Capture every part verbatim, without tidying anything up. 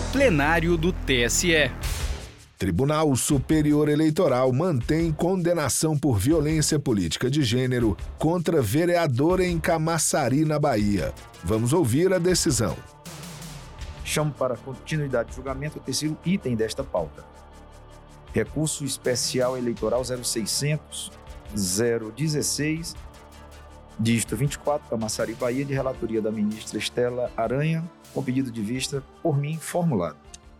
Plenário do T S E. Tribunal Superior Eleitoral mantém condenação por violência política de gênero contra vereadora em Camaçari, na Bahia. Vamos ouvir a decisão. Chamo para continuidade de julgamento o terceiro item desta pauta. Recurso Especial Eleitoral zero seiscentos zero dezesseis, dígito vinte e quatro, Camaçari, Bahia, de relatoria da ministra Estela Aranha, com pedido de vista por mim formulado.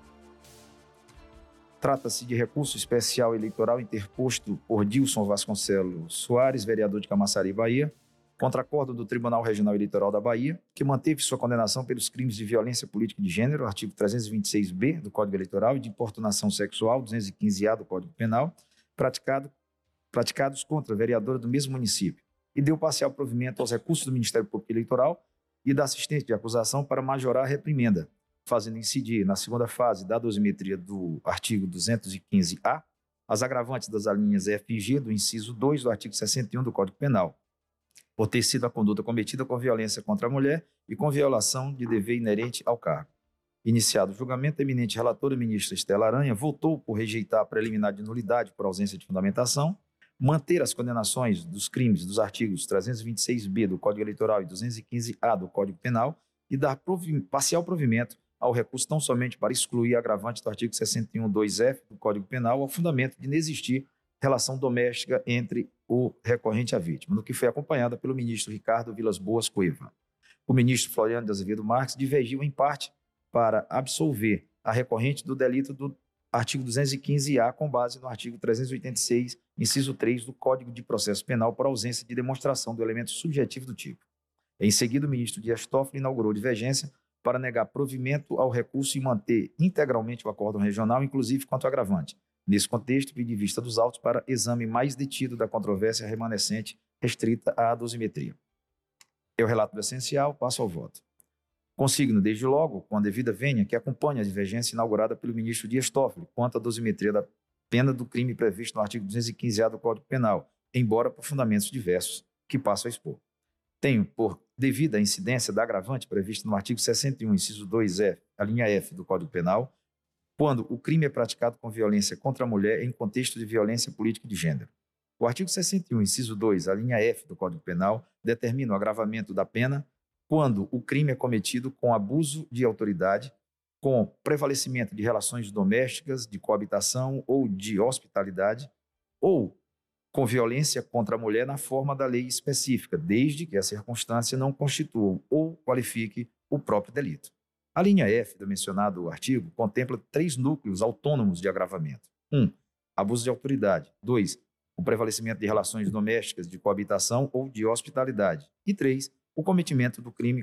Trata-se de recurso especial eleitoral interposto por Dilson Vasconcelos Soares, vereador de Camaçari, Bahia, contra acordo do Tribunal Regional Eleitoral da Bahia, que manteve sua condenação pelos crimes de violência política de gênero, artigo trezentos e vinte e seis B do Código Eleitoral, e de importunação sexual, duzentos e quinze A do Código Penal, praticado, praticados contra a vereadora do mesmo município, e deu parcial provimento aos recursos do Ministério Público Eleitoral e da assistência de acusação para majorar a reprimenda, fazendo incidir na segunda fase da dosimetria do artigo duzentos e quinze A as agravantes das alíneas F e G do inciso dois do artigo sessenta e um do Código Penal, por ter sido a conduta cometida com violência contra a mulher e com violação de dever inerente ao cargo. Iniciado o julgamento, a eminente relatora, ministra Estela Aranha, votou por rejeitar a preliminar de nulidade por ausência de fundamentação, manter as condenações dos crimes dos artigos trezentos e vinte e seis B do Código Eleitoral e duzentos e quinze A do Código Penal e dar provi- parcial provimento ao recurso tão somente para excluir a agravante do artigo sessenta e um dois F do Código Penal ao fundamento de inexistir relação doméstica entre o recorrente e a vítima, no que foi acompanhada pelo ministro Ricardo Vilas Boas Cueva. O ministro Floriano de Azevedo Marques divergiu em parte para absolver a recorrente do delito do artigo duzentos e quinze A com base no artigo trezentos e oitenta e seis, inciso três do Código de Processo Penal por ausência de demonstração do elemento subjetivo do tipo. Em seguida, o ministro Dias Toffoli inaugurou divergência para negar provimento ao recurso e manter integralmente o acórdão regional, inclusive quanto ao agravante. Nesse contexto, pedi vista dos autos para exame mais detido da controvérsia remanescente restrita à dosimetria. É o relato do essencial, passo ao voto. Consigno, desde logo, com a devida vênia, que acompanha a divergência inaugurada pelo ministro Dias Toffoli quanto à dosimetria da pena do crime previsto no artigo duzentos e quinze A do Código Penal, embora por fundamentos diversos, que passo a expor. Tenho, por devida incidência da agravante prevista no artigo sessenta e um, inciso dois F, a linha F do Código Penal, quando o crime é praticado com violência contra a mulher em contexto de violência política de gênero. O artigo sessenta e um, inciso dois, a linha F do Código Penal, determina o agravamento da pena quando o crime é cometido com abuso de autoridade, com prevalecimento de relações domésticas, de coabitação ou de hospitalidade, ou com violência contra a mulher na forma da lei específica, desde que a circunstância não constitua ou qualifique o próprio delito. A linha F do mencionado artigo contempla três núcleos autônomos de agravamento. um. Abuso de autoridade. dois. O prevalecimento de relações domésticas, de coabitação ou de hospitalidade. E três. O cometimento do crime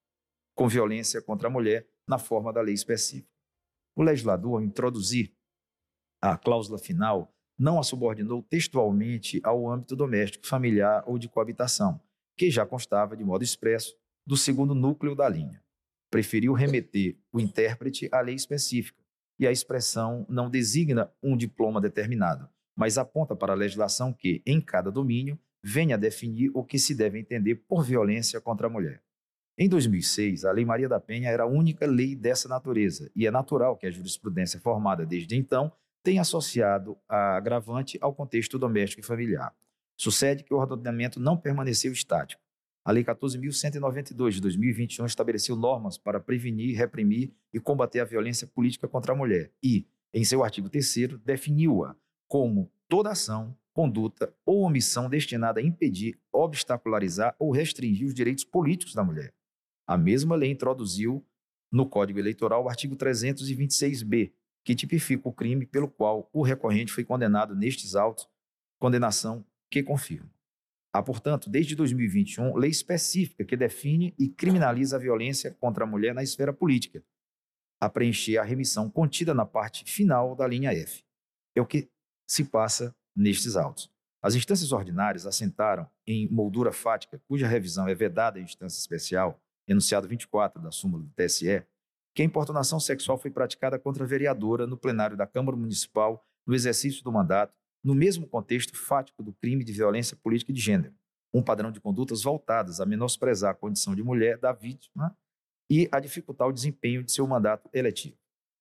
com violência contra a mulher na forma da lei específica. O legislador, ao introduzir a cláusula final, não a subordinou textualmente ao âmbito doméstico, familiar ou de coabitação, que já constava de modo expresso do segundo núcleo da linha. Preferiu remeter o intérprete à lei específica, e a expressão não designa um diploma determinado, mas aponta para a legislação que, em cada domínio, venha a definir o que se deve entender por violência contra a mulher. Em dois mil e seis, a Lei Maria da Penha era a única lei dessa natureza, e é natural que a jurisprudência formada desde então tenha associado a agravante ao contexto doméstico e familiar. Sucede que o ordenamento não permaneceu estático. A Lei quatorze mil cento e noventa e dois, de dois mil e vinte e um, estabeleceu normas para prevenir, reprimir e combater a violência política contra a mulher e, em seu artigo terceiro, definiu-a como toda ação, conduta ou omissão destinada a impedir, obstacularizar ou restringir os direitos políticos da mulher. A mesma lei introduziu no Código Eleitoral o artigo trezentos e vinte e seis B, que tipifica o crime pelo qual o recorrente foi condenado nestes autos, condenação que confirma. Há, portanto, desde dois mil e vinte e um, lei específica que define e criminaliza a violência contra a mulher na esfera política, a preencher a remissão contida na parte final da linha F. É o que se passa nestes autos. As instâncias ordinárias assentaram em moldura fática, cuja revisão é vedada em instância especial, enunciado vinte e quatro da súmula do T S E, que a importunação sexual foi praticada contra a vereadora no plenário da Câmara Municipal no exercício do mandato, no mesmo contexto fático do crime de violência política de gênero, um padrão de condutas voltadas a menosprezar a condição de mulher da vítima e a dificultar o desempenho de seu mandato eletivo.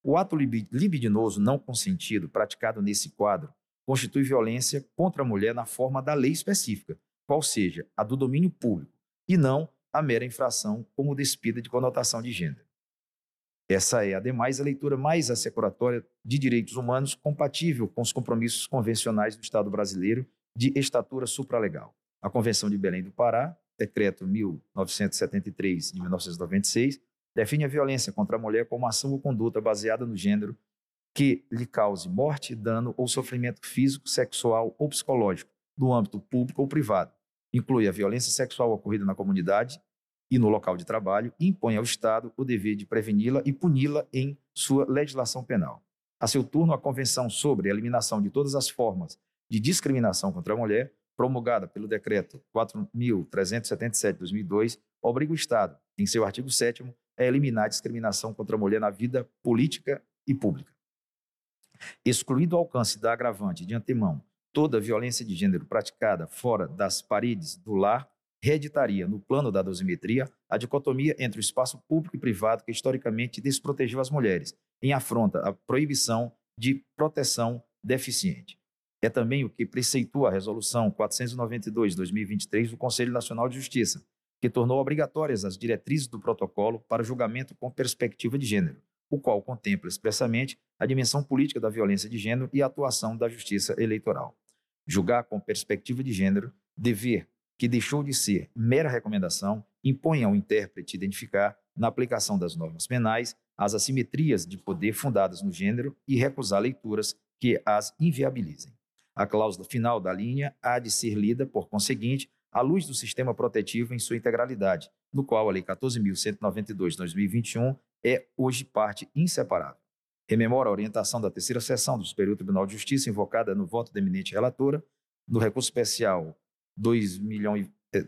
O ato libidinoso não consentido praticado nesse quadro constitui violência contra a mulher na forma da lei específica, qual seja a do domínio público, e não a mera infração como despida de conotação de gênero. Essa é, ademais, a leitura mais assecuratória de direitos humanos compatível com os compromissos convencionais do Estado brasileiro de estatura supralegal. A Convenção de Belém do Pará, Decreto mil novecentos e setenta e três, de mil novecentos e noventa e seis, define a violência contra a mulher como ação ou conduta baseada no gênero que lhe cause morte, dano ou sofrimento físico, sexual ou psicológico, no âmbito público ou privado. Inclui a violência sexual ocorrida na comunidade e no local de trabalho e impõe ao Estado o dever de preveni-la e puni-la em sua legislação penal. A seu turno, a Convenção sobre a Eliminação de Todas as Formas de Discriminação contra a Mulher, promulgada pelo Decreto quatro mil trezentos e setenta e sete de dois mil e dois, obriga o Estado, em seu artigo sétimo, a eliminar a discriminação contra a mulher na vida política e pública. Excluído o alcance da agravante de antemão, toda violência de gênero praticada fora das paredes do lar reeditaria, no plano da dosimetria, a dicotomia entre o espaço público e privado que historicamente desprotegeu as mulheres, em afronta à proibição de proteção deficiente. É também o que preceitua a Resolução quatrocentos e noventa e dois de dois mil e vinte e três do Conselho Nacional de Justiça, que tornou obrigatórias as diretrizes do protocolo para julgamento com perspectiva de gênero, o qual contempla expressamente a dimensão política da violência de gênero e a atuação da justiça eleitoral. Julgar com perspectiva de gênero, dever que deixou de ser mera recomendação, impõe ao intérprete identificar, na aplicação das normas penais, as assimetrias de poder fundadas no gênero e recusar leituras que as inviabilizem. A cláusula final da linha há de ser lida, por conseguinte, à luz do sistema protetivo em sua integralidade, no qual a Lei quatorze mil cento e noventa e dois de dois mil e vinte e um é hoje parte inseparável. Rememora a orientação da terceira seção do Superior Tribunal de Justiça, invocada no voto da eminente relatora, no recurso especial dois mil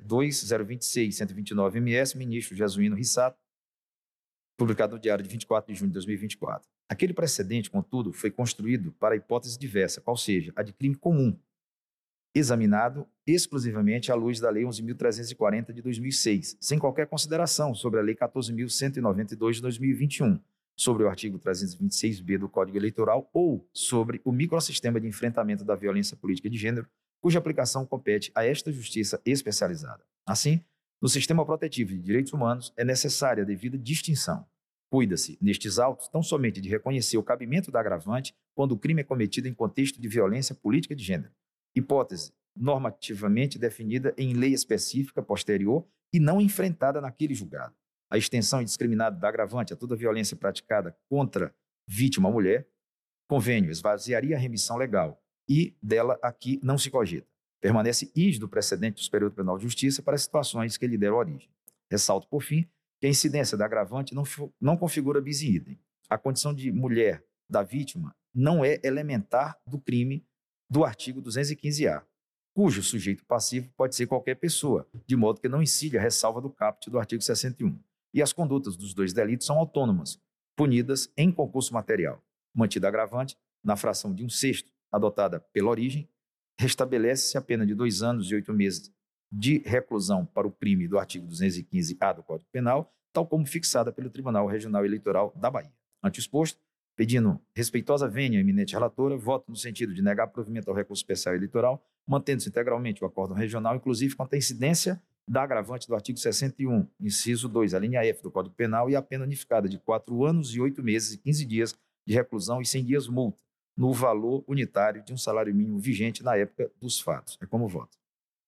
e vinte e seis, cento e vinte e nove M S, ministro Jesuíno Rissato, publicado no Diário de vinte e quatro de junho de dois mil e vinte e quatro. Aquele precedente, contudo, foi construído para a hipótese diversa, qual seja, a de crime comum, examinado exclusivamente à luz da Lei onze mil trezentos e quarenta de dois mil e seis, sem qualquer consideração sobre a Lei quatorze mil cento e noventa e dois de dois mil e vinte e um, sobre o artigo trezentos e vinte e seis B do Código Eleitoral ou sobre o microsistema de enfrentamento da violência política de gênero, cuja aplicação compete a esta justiça especializada. Assim, no sistema protetivo de direitos humanos é necessária a devida distinção. Cuida-se, nestes autos, tão somente de reconhecer o cabimento da agravante quando o crime é cometido em contexto de violência política de gênero, hipótese normativamente definida em lei específica posterior e não enfrentada naquele julgado. A extensão indiscriminada da agravante a toda violência praticada contra vítima mulher, convênio esvaziaria a remissão legal e dela aqui não se cogita. Permanece rígido o precedente do Superior Tribunal de Justiça para as situações que lhe deram origem. Ressalto, por fim, que a incidência da agravante não, não configura bis in idem. A condição de mulher da vítima não é elementar do crime do artigo duzentos e quinze A, cujo sujeito passivo pode ser qualquer pessoa, de modo que não incide a ressalva do caput do artigo sessenta e um. E as condutas dos dois delitos são autônomas, punidas em concurso material. Mantida a agravante, na fração de um sexto, adotada pela origem, restabelece-se a pena de dois anos e oito meses de reclusão para o crime do artigo duzentos e quinze A do Código Penal, tal como fixada pelo Tribunal Regional Eleitoral da Bahia. Ante o exposto, pedindo respeitosa vênia à eminente relatora, voto no sentido de negar provimento ao recurso especial eleitoral, mantendo-se integralmente o acórdão regional, inclusive quanto à incidência da agravante do artigo sessenta e um, inciso dois, a linha F do Código Penal, e a pena unificada de quatro anos e oito meses e quinze dias de reclusão e cem dias multa, no valor unitário de um salário mínimo vigente na época dos fatos. É como voto.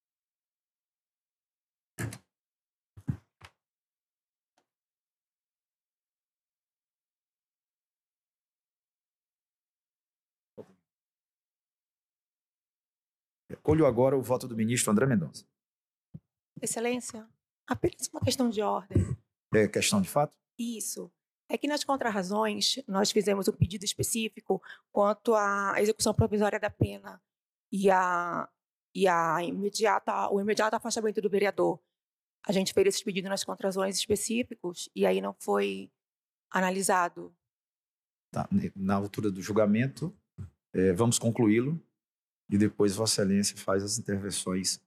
Colho agora o voto do ministro André Mendonça. Excelência, apenas uma questão de ordem. É questão de fato? Isso. É que nas contrarrazões nós fizemos um pedido específico quanto à execução provisória da pena e a, e a imediata, o imediato afastamento do vereador. A gente fez esse pedido nas contrarrazões específicos e aí não foi analisado. Tá, na altura do julgamento, é, vamos concluí-lo e depois Vossa Excelência faz as intervenções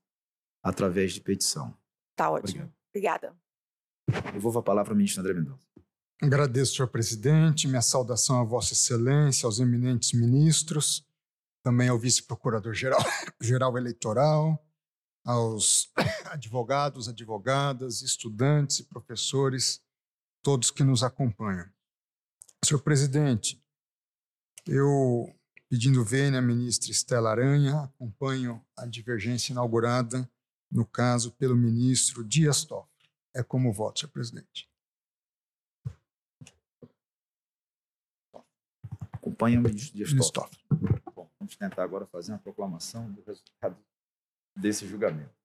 através de petição. Tá ótimo. Obrigado. Obrigada. Devolvo a palavra ao ministro André Mendonça. Agradeço, senhor presidente, minha saudação a Vossa Excelência, aos eminentes ministros, também ao vice-procurador-geral geral eleitoral, aos advogados, advogadas, estudantes e professores, todos que nos acompanham. Senhor presidente, eu, pedindo vênia à ministra Estela Aranha, acompanho a divergência inaugurada, no caso, pelo ministro Dias Toffoli. É como voto, senhor presidente. Acompanha o ministro Dias Toffoli. Bom, vamos tentar agora fazer uma proclamação do resultado desse julgamento.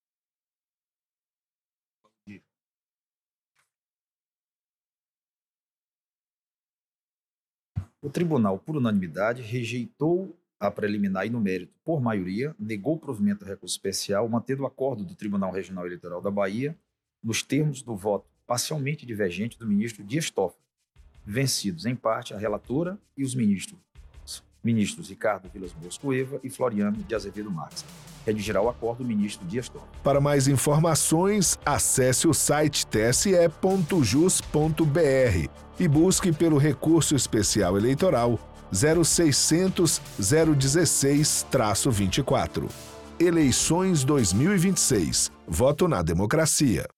O tribunal, por unanimidade, rejeitou a preliminar e no mérito, por maioria, negou o provimento do recurso especial, mantendo o acordo do Tribunal Regional Eleitoral da Bahia nos termos do voto parcialmente divergente do ministro Dias Toffoli, vencidos em parte a relatora e os ministros, ministros Ricardo Vilas Boas Cueva e Floriano de Azevedo Marques. Redigerá o acordo do ministro Dias Toffoli. Para mais informações, acesse o site t s e ponto jus ponto b r e busque pelo recurso especial eleitoral zero seiscentos, zero dezesseis, vinte e quatro. Eleições dois mil e vinte e seis. Voto na democracia.